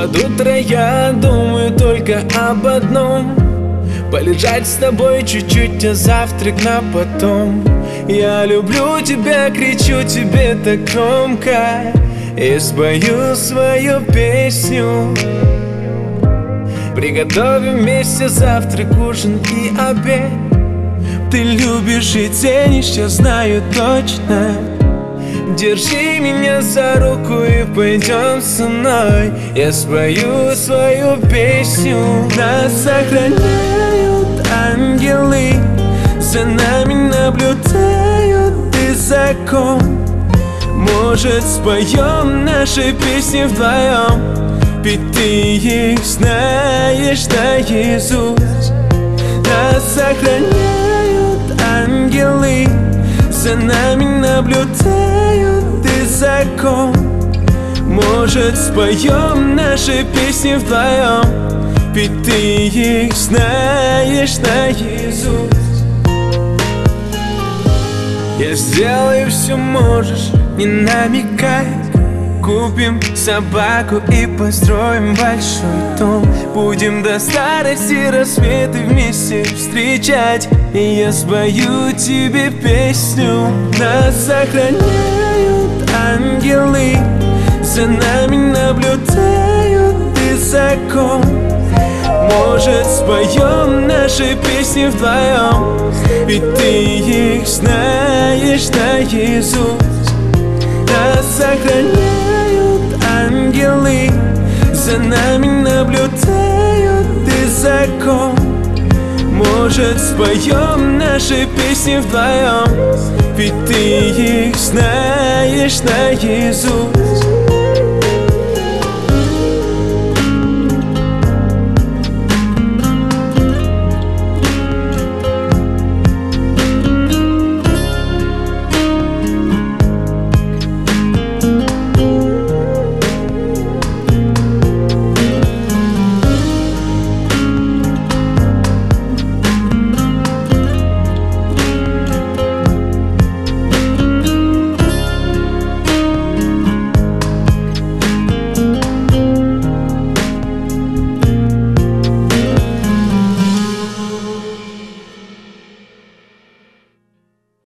Под утро я думаю только об одном: полежать с тобой чуть-чуть, а завтрак на потом. Я люблю тебя, кричу тебе так громко и спою свою песню. Приготовим вместе завтрак, ужин и обед. Ты любишь и ценишь, я знаю точно. Держи меня за руку и пойдем со мной. Я спою свою песню. Нас охраняют ангелы, за нами наблюдают из закон. Может, споем наши песни вдвоем, ведь ты их знаешь наизусть. Нас охраняют ангелы, за нами наблюдают из закон. Может, споем наши песни вдвоем, ведь ты их знаешь наизусть. Я сделаю все, можешь не намекай. Купим собаку и построим большой дом. Будем до старости рассветы вместе встречать, и я спою тебе песню. Нас охраняют ангелы, за нами наблюдают из закон. Может, споем наши песни вдвоем, ведь ты их знаешь наизусть. Нас охраняют ангелы, за нами наблюдают из закон. Может, споем наши песни вдвоем, ведь ты их знаешь наизусть.